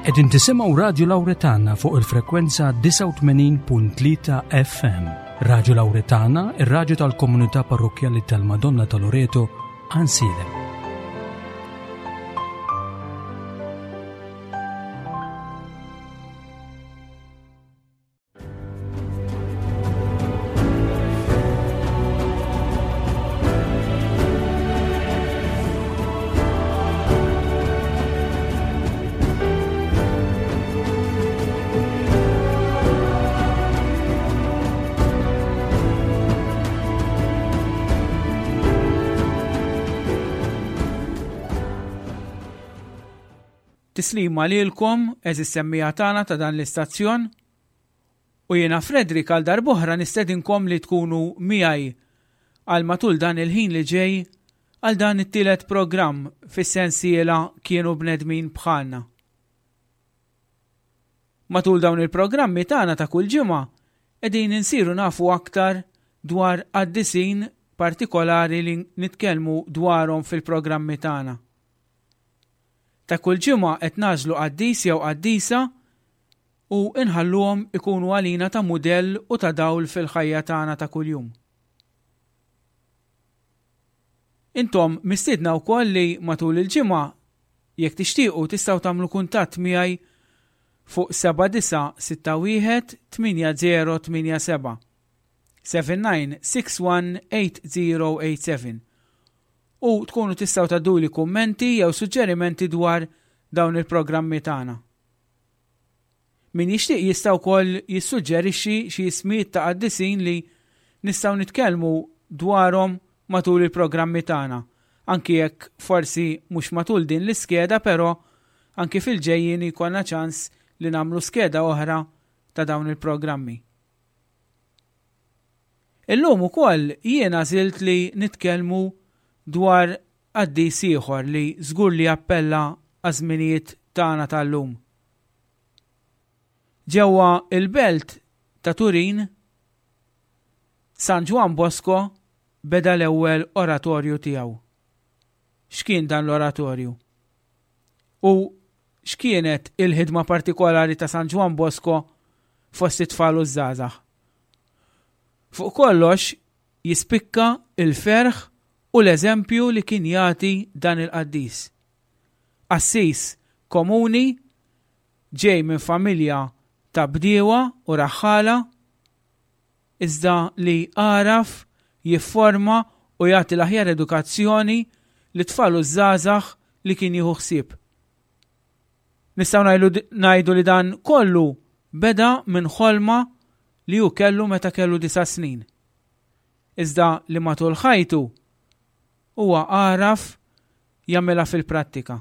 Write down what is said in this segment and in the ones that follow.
Qegħdin tisimgħu Radju Lawretana fuq il-frekwenza 89.3 FM. Radju Lawretana, ir-radju tal-Komunità Parrokjali tal-Madonna ta' Loreto, Ansilem. Tislima lilkom eżis semmija tagħna ta' dan l-istazzjon u jiena Fredrik għal darb'oħra nistedinkom li tkunu miegħi għal matul dan il-ħin li ġej għal dan it-tielet programm fis-sensiela Kienu bnedmin bħalna. Matul dawn il-programmi tagħna ta' kull ġimgħa qegħdin insiru nafu aktar dwar qaddisin partikolari li nitkellmu dwarhom fil-programmi tagħna. Ta' kull ġimgħa qed nażlu qaddis jew qaddisa u inħalluhom ikunu għalina ta' mudell u ta' dawl fil-ħajja tagħna ta' kuljum. Intom mistiedna wkoll li matul il-ġimgħa jekk tixtiequ tistgħu tagħmlu kuntatt miegħi fuq 79618087 79618087 u tkunu tistgħu tagħduli kummenti jew suġġerimenti dwar dawn il-programmi tagħna. Min jixtieq jista' wkoll jissuġġerixxi xi ismijiet ta' qaddisin li nistgħu nitkellmu dwarhom matul il-programmi tagħna, anki jekk forsi mhux matul din l-iskeda però anki fil-ġejjin jkollna ċans li nagħmlu skeda oħra ta' dawn il-programmi. Illum ukoll jiena żilt li nitkellmu dwar qaddis ieħor li żgur li appella għaż-żminijiet tagħna tal-lum. Ġewwa il-belt ta' Turin, San Juan Bosco beda l-ewwel oratorju tiegħu. X'kien dan l-oratorju? U x'kienet il-ħidma partikolari ta' San Juan Bosco fost it-tfal u żgħażagħ? Fuq kollox jispikka il-ferħ u l-eżempju li kien jagħti dan il-qaddis. Assis komuni ġej minn familja ta' bdiewa u raħħala iżda li għaraf jifforma u jagħti l-aħjar edukazzjoni li tfal u żgħażagħ li kien jieħu ħsieb. Nistgħu ngħidu li dan kollu beda minn ħolma li hu kellu meta kellu 9 snin. Iżda li matul ħajtu huwa għaraf jagħmilha fil-prattika.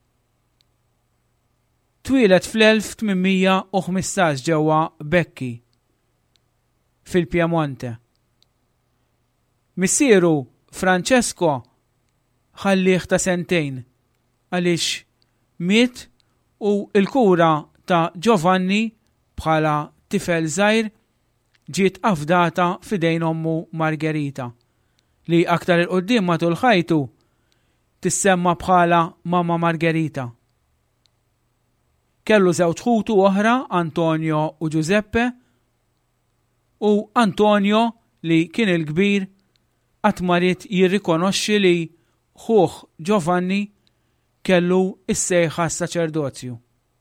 Twilet fl-1815 ġewwa Becchi fil-Piemonte. Missieru Francesco ħallih ta' 2 sentejn għaliex miet u l-kura ta' Giovanni bħala tifel żgħir ġiet affdata f'idejn ommu Margherita li aktar il-qoddim matul ħajtu tissemma bħala Mamma Margherita. Kellu 2 ħutu oħra, Antonio u Giuseppe, u Antonio li kien il-kbir qatt ma rid jirrikonoxxi li ħuh Giovanni kellu is-sejħa s-saċerdozju.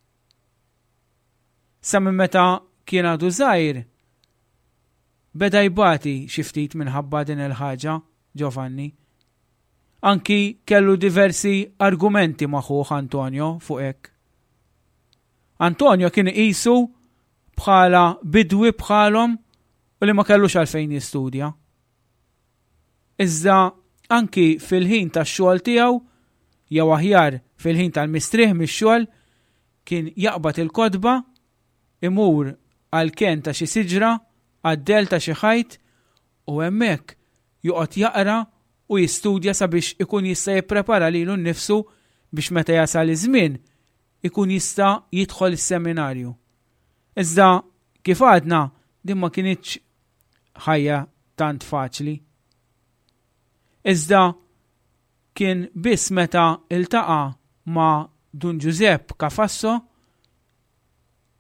Sa minn meta kien għadu żgħir beda jbati xi ftit minħabba din il-ħaġa Giovanni. Anki kellu diversi argumenti ma' ħuh Antonio fuq hekk. Antonio kien qisu bħala bidwi bħalhom u li ma kellux għalfejn jistudja. Iżda anki fil-ħin tax-xogħol tiegħu jew aħjar fil-ħin tal-mistrieħ mix-xogħol kien jaqbad il-kotba imur għal kien ta' xi siġra għad-del ta' xi ħajt u hemmhekk joqgħod jaqra u jistudja sabiex ikun jista' jipprepara lilu nnifsu biex meta jasal iż-żmien ikun jista' jidħol is-seminarju. Iżda kif għadna din ma kienitx ħajja tant faċli. Iżda kien biss meta iltaqa' ma' Dun Giuseppe Cafasso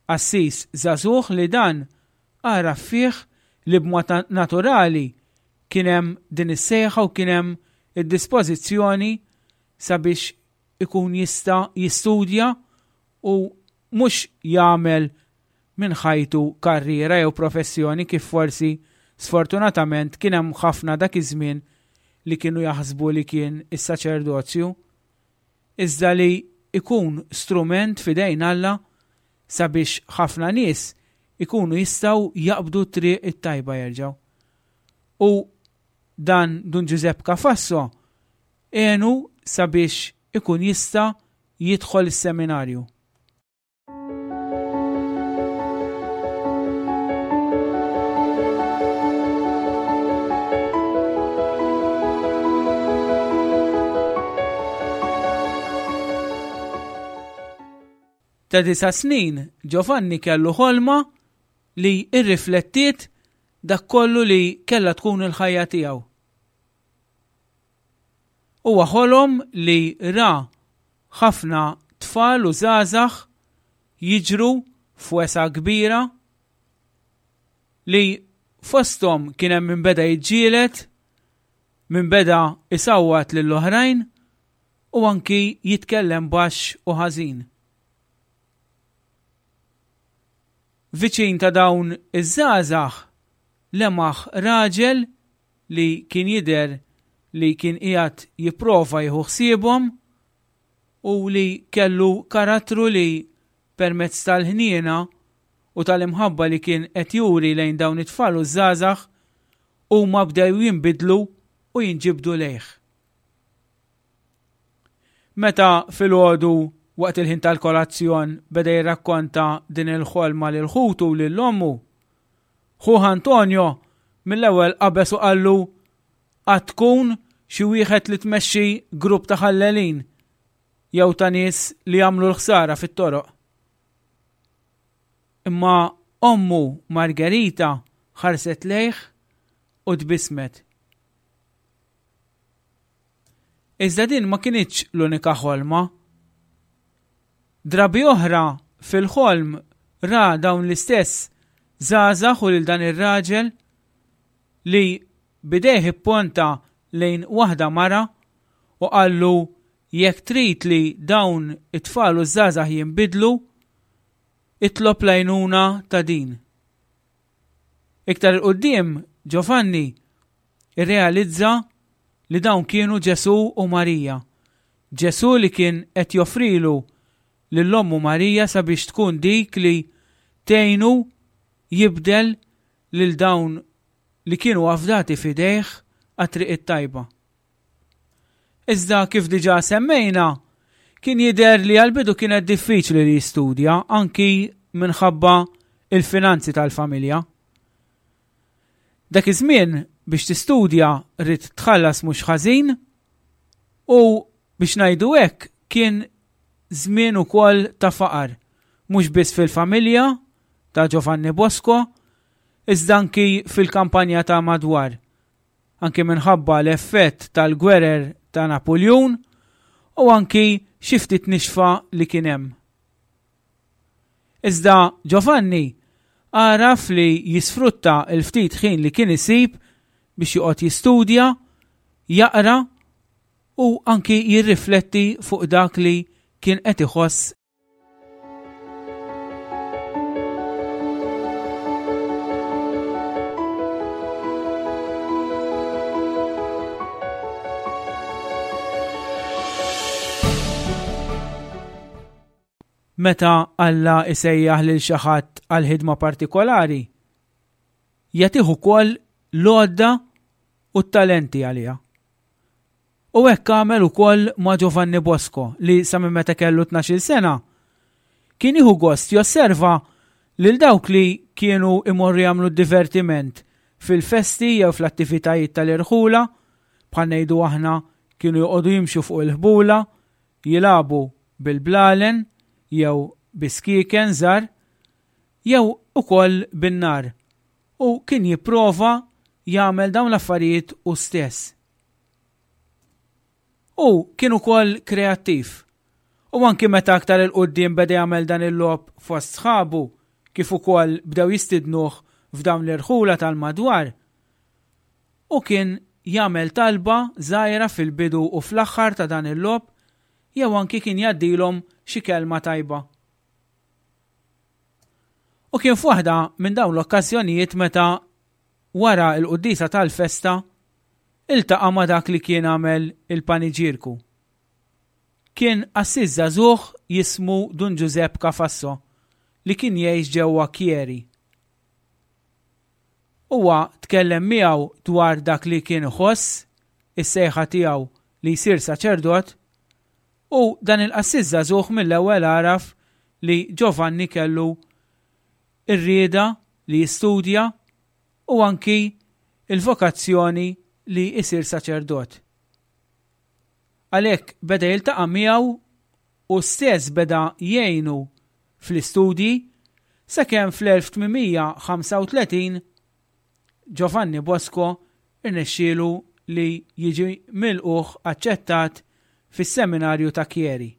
assis żagħżugħ li dan ara fih li b'mod naturali kien hemm din is-sejħa u kien hemm id-dispożizzjoni sabiex ikun jista' jistudja u mhux jagħmel minn ħajtu karriera jew professjoni kif forsi sfortunatament kien hemm ħafna dak iż-żmien li kienu jaħsbu li kien is-saċerdozju, iżda li ikun strument f'idejn Alla sabiex ħafna nies ikunu jistgħu jaqbdu triq it-tajba jerġgħu. U dan Dun Giuseppe Cafasso għenu sabiex ikun jista' jidħol is-seminarju. Ta' 9 snin Giovanni kellu ħolma li irriflettiet dak kollu li kellha tkun il-ħajja tiegħu. Huwa ħolom li ra ħafna tfal u żgħażagħ jiġru f'wesa kbira li fosthom kien hemm min beda jiġġieled, min beda isawwat lill-oħrajn u anki jitkellem baxx u ħażin. Viċin ta' dawn iż-żgħażagħ lemaħ raġel li kien jidher li kien qiegħed jipprova jieħu ħsiebhom u li kellu karattru li permezz tal-ħniena u tal-imħabba li kien qed juri lejn dawn it-tfal u żgħażagħ huma bdew jinbidlu u jinġibdu lejh. Meta filgħodu waqt il-ħin tal-kolazzjon beda jirrakkonta din il-ħolma lil ħutu u lil ommu, ħuħ Antonio mill-ewwel qabeż u qallu qatt tkun xi wieħed li tmexxi grupp ta' ħallelin jew ta' nies li jagħmlu l-ħsara fit-toroq. Imma ommu Margherita ħarset lejh u tbismet. Iżda din ma kinitx l-unika ħolma. Drabi oħra fil-ħolm ra dawn l-istess żgħażagħ u lil dan ir-raġel li bidejh ipponta lejn waħda mara u qallu jekk trid li dawn it-tfal u żgħażagħ jinbidlu, itlob l-għajnuna ta' din. Iktar il-qudiem Giovanni irrealizza li dawn kienu Ġesu u Marija. Ġesu li kien qed joffrilu lill-ommu Marija sabiex tkun dik li tgħinu jibdel lil dawn li kienu għafdati fidejh għat-triq it-tajba. Iżda kif diġà semmejna, kien jidher li għal-bidu kienet diffiċli li jistudja anki minħabba il-finanzi tal-familja. Dak iż-żmien biex tistudja rrid tħallas mhux ħażin u biex ngħidu hekk kien żmien ukoll ta' faqar, mhux biss fil-familja ta' Giovanni Bosco, iżda anki fil-kampanja ta' madwar, anki minħabba l-effett tal-gwerer ta' Napoleon u anki xi ftit nixfa li kien hemm. Iżda Giovanni għaraf li jisfrutta l-ftit ħin li kien isib biex joqgħod jistudja, jaqra u anki jirrifletti fuq dak li kien qed iħoss. Meta Alla isejjaħ lil xi ħadd għal ħidma partikolari, jagħtih ukoll l-għodda u t-talenti għaliha. U hekk għamel ukoll ma' Giovanni Bosco li sa minn meta kellu 12 sena kien jieħu gost josserva lil dawk li kienu imorru jagħmlu divertiment fil-festi jew fl-attivitajiet tal-irħula, bħal ngħidu aħna kienu joqogħdu jimxu fuq il-ħbula, jilagħbu bil-blalen jew biskiken żgħar jew ukoll bin-nar u kien jipprova jagħmel dawn l-affarijiet hu stess. U kien ukoll kreattiv. U anki meta aktar il-qudiem beda jagħmel dan il-logħob fost sħabu, kif ukoll bdew jistidnuh f'dawn l-irħula tal-madwar u kien jagħmel talba żgħira fil-bidu u fl-aħħar ta' dan il-logħob jew anki kien jgħaddilhom xi kelma tajba. U kien f'waħda minn dawn l-okkażjonijiet meta wara l-qudiesa tal-festa iltaqa' ma' dak li kien għamel il-paniġierku. Kien assiż żagħżugħ jismu Dun Giuseppe Cafasso li kien jgħix ġewwa Chieri. Huwa tkellem miegħu dwar dak li kien iħoss, is-sejħa tiegħu li jsir saċerdot, u dan il-qassiż żagħżugħ mill-ewwel għaraf li Giovanni kellu ir-rieda li jistudja u anki il-vokazzjoni li jsir saċerdot. Għalhekk beda jiltaqa' miegħu u stess beda jgħinu fl-istudji sakemm fl-1835 Giovanni Bosco irnexxielu li jiġi milquh aċċettat fis-seminarju ta' Chieri.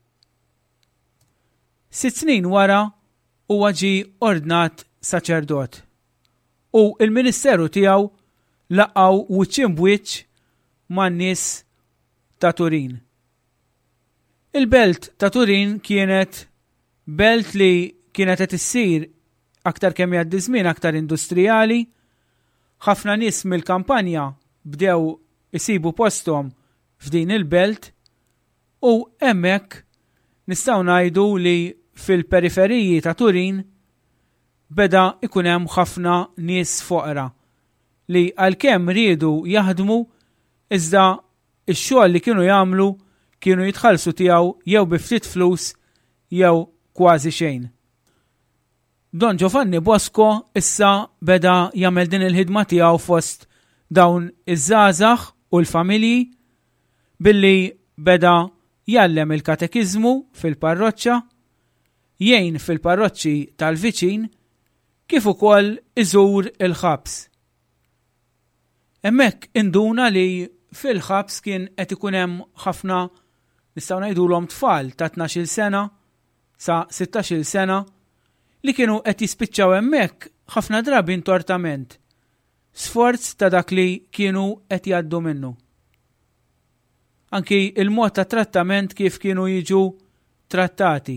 6 snin wara huwa ġie ordnat saċerdot u il-ministeru tiegħu laqgħu wiċċ b'wiċċ man-nies ta' Turin. Il-belt ta' Turin kienet belt li kienet qed issir aktar kemm jgħaddi żmien aktar industrijali, ħafna nies mill-kampanja bdew isibu posthom f'din il-belt u hemmhekk nistgħu ngħidu li fil-periferiji ta' Turin beda ikun hemm ħafna nies foqra li għalkemm riedu jaħdmu iżda x-xogħol li kienu jagħmlu kienu jitħallsu tiegħu jew bi ftit flus jew kważi xejn. Don Giovanni Bosco issa beda jagħmel din il-ħidma tiegħu fost dawn iż-żgħażagħ u l-familji billi beda jgħallem il-katekiżmu fil-parroċċa, jgħin fil-parroċċi tal-viċin kif ukoll iżur il-ħabs. Hemmhekk induna li fil-ħabs kien qed ikun hemm ħafna nistgħu ngħidulhom tfal ta' 12 sena sa 16 sena li kienu qed jispiċċaw hemmhekk ħafna drabi intortament, sforz ta' dak li kienu qed jgħaddu minnu. Anki il-mod ta' trattament kif kienu jiġu trattati.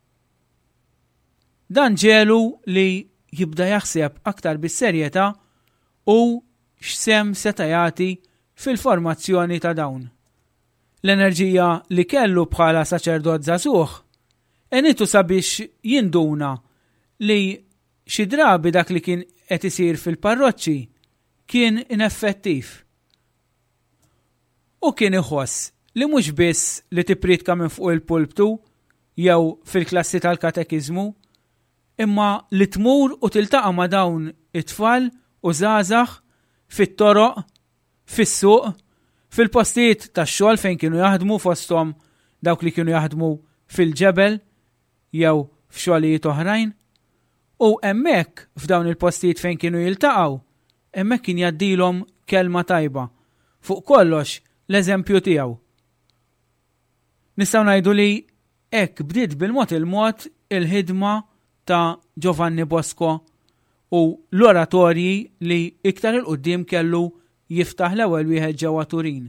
Dan ġelu li jibda jaħseb aktar bis-serjetà u x'sem seta' jagħti fil-formazzjoni ta' dawn. L-enerġija li kellu bħala saċerdot żagħżugħ enitu sabiex jinduna li xi drabi dak li kien qed isir fil-parroċċi kien ineffettiv. U kien iħoss li mhux biss li tippridka minn fuq il-pulptu jew fil-klassi tal-katekiżmu, imma li tmur u tiltaqa' ma' dawn it-tfal u żgħażagħ fit-toroq, fis-suq, fil-postijiet tax-xogħol fejn kienu jaħdmu fosthom dawk li kienu jaħdmu fil-ġebel jew f'xogħlijiet oħrajn. U hemmhekk f'dawn il-postijiet fejn kienu jiltaqgħu, hemmhekk kien jgħaddilhom kelma tajba, fuq kollox l-eżempju tiegħu. Nistgħu ngħidu li hekk bdiet bil-mod il-mod il-ħidma ta' Giovanni Bosco u l-oratorji li iktar il-qudiem kellu jiftaħ l-ewwel wieħed ġewwa Turin.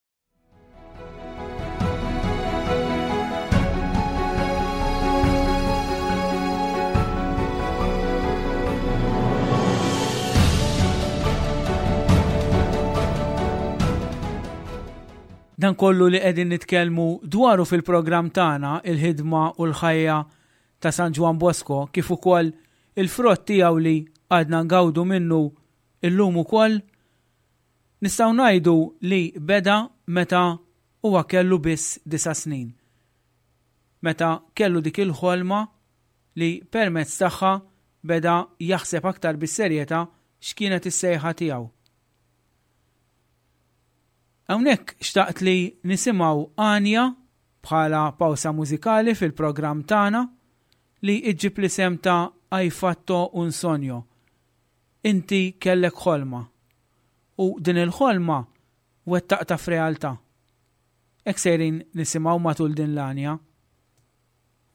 Dan kollu li qegħdin nitkellmu dwaru fil-programm tagħna il-ħidma u l-ħajja ta' San Juan Bosco kif ukoll il-frott tiegħu li għadna ngawdu minnu illum ukoll nistgħu ngħidu li beda meta huwa kellu biss 9 snin. Meta kellu dik il-ħolma li permezz tagħha beda jaħseb aktar bis-serjetà x'kienet is-sejħa tiegħu. Hawnhekk xtaqt li nisimgħu Anja bħala pawsa mużikali fil-programm tagħna li iġġib l-isem ta' Hai fatto un sogno. Inti kellek ħolma. U din il-ħolma wettaqta f'realtà. Hekk sejrin nisimgħu matul din l-Anja.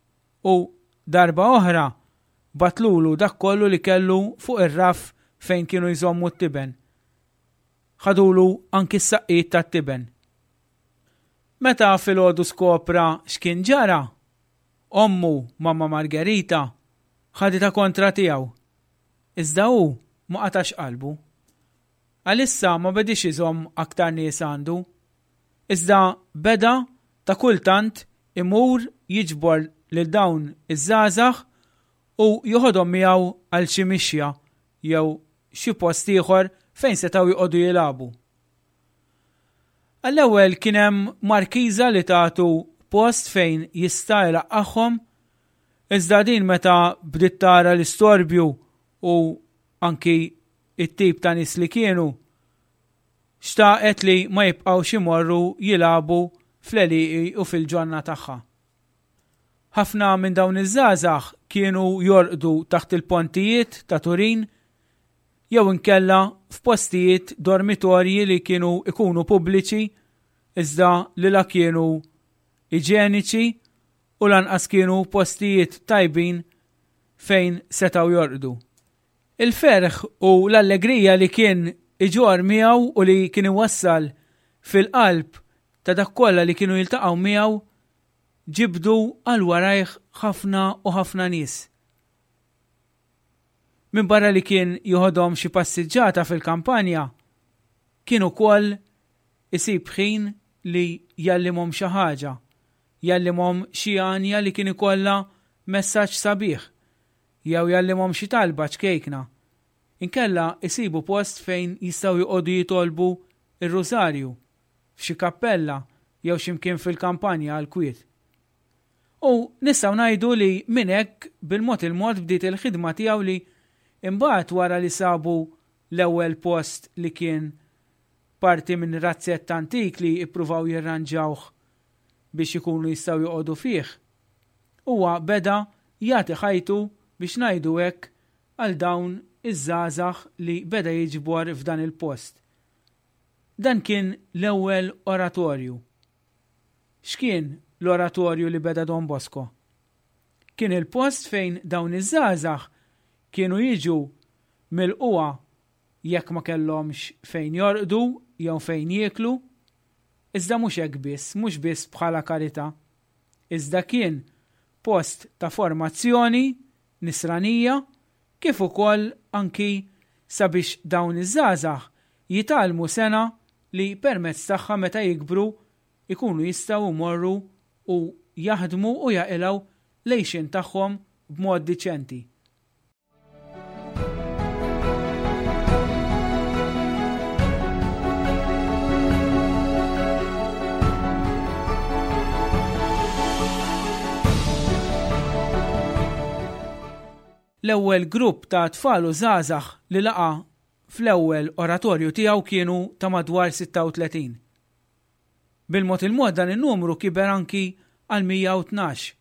u darba oħra batlulu dak kollu li kellu fuq ir-raf fejn kienu jżommu t-tiben. Ħadulu anki s-saqqiet tat-tiben. Meta filgħodu skopra x'kien ġara, ommu Mamma Margherita ħadita kontra tiegħu. Iżda hu ma qatax qalbu. Għalissa ma bedix iżomm aktar nies għandu. Iżda beda ta' kultant imur jiġbor lil dawn iż-żgħażagħ u joħodhom miegħu għal xi mixja jew xi post ieħor fejn setgħu joqogħdu jilagħbu. Għall-ewwel kien hemm markiża li tagħtu post fejn jista' jlaqqahom, iżda din meta bdiet tara l-istorbju u anki it-tip ta' nies li kienu, xtaqet li ma jibqgħux imorru jilagħbu fl-għelieqi u fil-ġonna tagħha. Ħafna minn dawn iż-żgħażagħ kienu jorqdu taħt il-pontijiet ta' Turin jew inkella f'postijiet dormitorji li kienu ikunu pubbliċi iżda li la kienu iġeniċi u lanqas kienu postijiet tajbin fejn setgħu jorqdu. Il-ferħ u l-allegrija li kien iġor miegħu u li kien iwassal fil-qalb ta' dak kollha li kienu jiltaqgħu miegħu ġibdu għal warajh ħafna u ħafna nies. Min barra li kien joħodhom xi passiġġata fil-kampanja, kien ukoll isib ħin li jallimhom xi ħaġa, jallimhom xi għanja li kien ikollha messaġġ sabiħ, jew jallimhom xi talba ċkejkna. Inkella isibu post fejn jistgħu joqogħdu jitolbu ir-rużarju f'xi kappella jew x'imkien fil-kampanja għal kwiet. U nistgħu ngħidu li minn hekk bil-mod il-mod bdiet il-ħidma tiegħu li imbagħad wara li sabu l-ewwel post li kien parti minn razzett antik li ippruvaw jirranġawh biex ikunu jistgħu joqogħdu fih. Huwa beda jagħti ħajtu biex ngħidu hekk għal dawn iż-żgħażagħ li beda jiġbor f'dan il-post. Dan kien l-ewwel oratorju. X'kien l-oratorju li beda Don Bosco? Kien il-post fejn dawn iż-żgħażagħ kienu jiġu mill-qwa jekk ma kellhomx fejn jorqdu jew fejn jieklu, iżda mhux hekk biss, mhux biss bħala karità, iżda kien post ta' formazzjoni nisranija kif ukoll anki sabiex dawn iż-żgħażagħ jitalmu sena li permezz tagħha meta jikbru ikunu jistgħu jmorru u jaħdmu u jaqilgħu lejxin tagħhom b'mod diċenti. L-ewwel grupp ta' tfal u żgħażagħ li laqa fl-ewwel oratorju tiegħu kienu ta' madwar 36. Bil-mod il-mod dan in-numru kiber anki għal 112.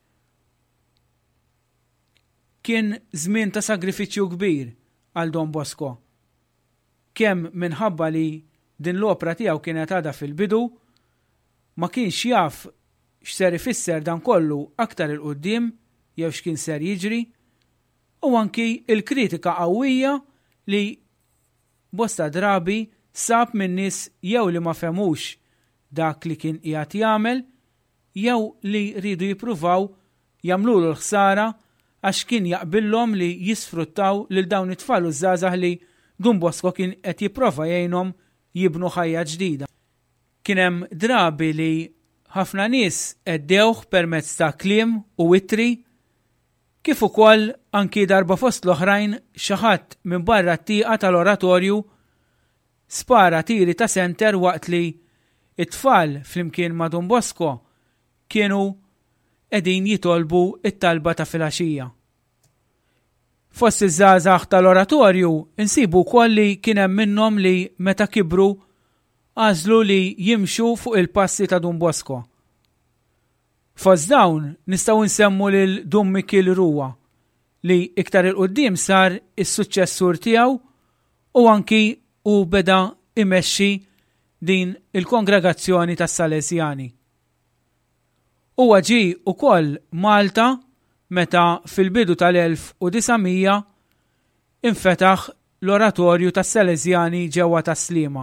Kien żmien ta' sagrifiċċju kbir għal Don Bosco. Kemm minħabba li din l-opra tiegħu kienet għadha fil-bidu, ma kienx jaf x'ser ifisser dan kollu aktar il-qudiem jew x'kien ser jiġri, u anki il-kritika qawwija li bosta drabi sab minn nies jew li ma femux dak li kien qiegħed jagħmel jew li rridu jippruvaw jagħmlulu l-ħsara għax kien jaqbillhom li jisfruttaw lil dawn it-tfal u żgħażagħ li Don Bosco kien qed jipprova jgħinhom jibnu ħajja ġdida. Kien hemm drabi li ħafna nies għeddewh permezz ta' kliem u wittri, kif ukoll anki darba fost l-oħrajn xi ħadd minn barra t-tieqa tal-oratorju spara tiri ta' senter waqt li it-tfal flimkien ma' Don Bosco kienu qegħdin jitolbu it-talba ta' filgħaxija. Fost iż-żgħażagħ tal-oratorju insibu wkoll li kien hemm minnhom li meta kibru għażlu li jimxu fuq il-passi ta' Don Bosco. Fost dawn nistgħu nsemmu lil Don Miquel Rua li iktar il-qudiem sar is-suċċessur tiegħu u anki u beda imexxi din il-kongregazzjoni tas-Salesjani. Huwa ġie wkoll Malta meta fil-bidu tal-1900 infetaħ l-oratorju tas-Salesjani ġewwa Taslima.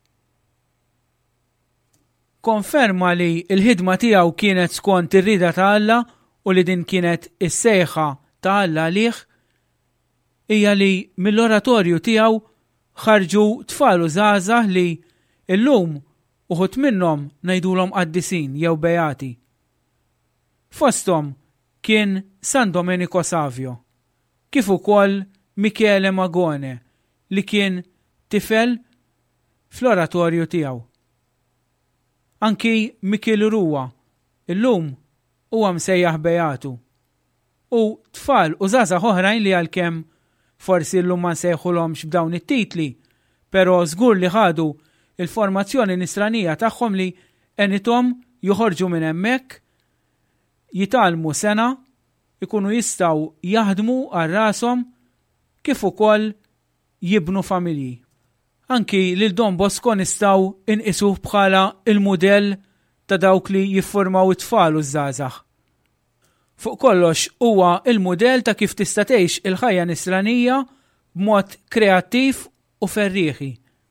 Konferma li l-ħidma tiegħu kienet skont ir-rieda ta' Alla u li din kienet is-sejħa ta' Alla għalih hija li mill-oratorju tiegħu ħarġu tfal u żgħażagħ li llum uħud minnhom ngħidulhom qaddisin jew beati. Fosthom kien San Domenico Savio, kif ukoll Michele Magone li kien tifel fl-oratorju tiegħu. Anki Michele Rua illum huwa msejjaħ beatu. U tfal u żgħażagħ oħrajn li għalkemm forsi llum ma nsejħulhomx b'dawn it-titli, però żgur li ħadu il-formazzjoni nisranija tagħhom li enithom joħorġu minn hemmhekk, jitalmu sena, ikunu jistgħu jaħdmu għal rashom kif ukoll jibnu familji. Anki lil Don Bosco nistgħu inqisuh bħala il-mudell ta' dawk li jiffurmaw it-tfal u żgħażagħ. Fuq kollox huwa il-mudell ta' kif tista' tgħix il-ħajja nisranija b'mod kreattiv u ferrieħi.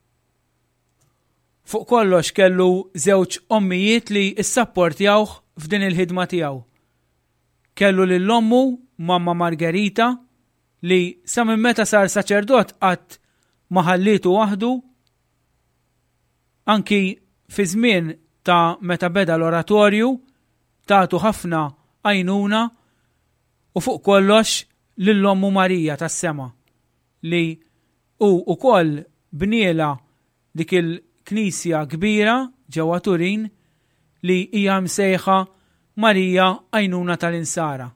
Fuq kollox kellu żewġ ommijiet li issapportjawh f'din il-ħidma tiegħu. Kellu lil ommu Mamma Margherita li sa minn meta sar saċerdot qatt ma ħallitu waħdu, anki fi żmien ta' meta beda l-oratorju tagħtu ħafna għajnuna, u fuq kollox lill-Ommu Marija tas-Sema li hu wkoll bniela dik il-knisja kbira ġewwa Turin li hija msejħa Marija Għajnuna tal-Insara.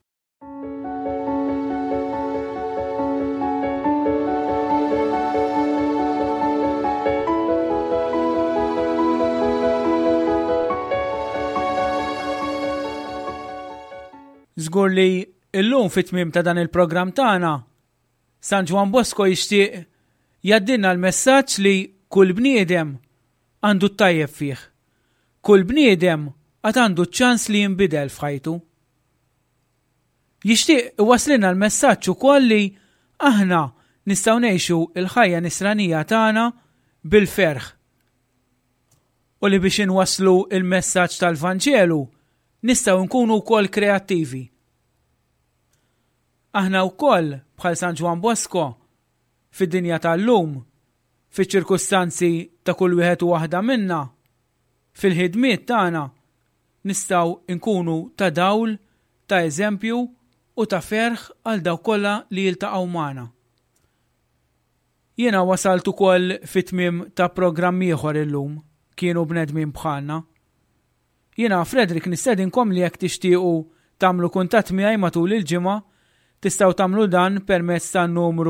Żgur li llum fit-tmiem ta' dan il-programm tagħna San Juan Bosco jixtieq jaddinna l-messaġġ li kull bniedem għandu t-tajjeb fih. Kull bniedem għad għandu ċans li jinbidel f'ħajtu. Jixtieq iwaslilna l-messaġġ ukoll li aħna nistgħu ngħixu l-ħajja nisranija tagħna bil-ferħ. U li biex inwasslu il-messaġġ tal-Vanġelu nistgħu nkunu wkoll kreattivi. Aħna wkoll bħal San Juan Bosco fid-dinja tal-lum, fiċ-ċirkustanzi ta' kull wieħed u waħda minna, fil-ħidmiet tagħna nistgħu nkunu ta' dawl, ta' eżempju u ta' ferħ għal dawk kollha li jiltaqgħu magħna. Jiena wasalt ukoll fit-tmiem ta' programm ieħor illum kienu bnedmin bħalna. Jiena Fredrik nistedinkom li jekk tixtiequ tagħmlu kuntatt miegħi matul il-ġimgħa tistgħu tagħmlu dan permezz tan-numru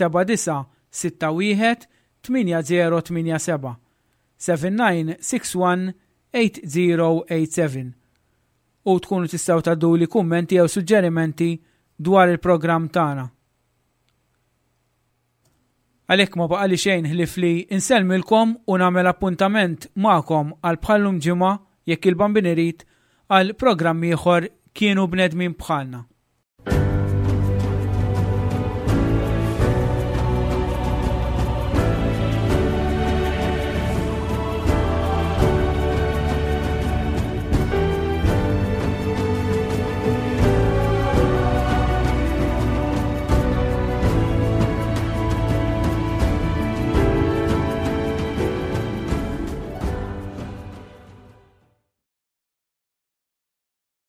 79618087 79618087 u tkunu tistgħu tgħadduli kummenti jew suġġerimenti dwar il-programm tagħna. Għalhekk ma baqali xejn ħlif li insellmilkom u nagħmel appuntament magħkom għal bħallum ġimgħa jekk il-Bambin irid għal programm ieħor kienu bnedmin bħalna.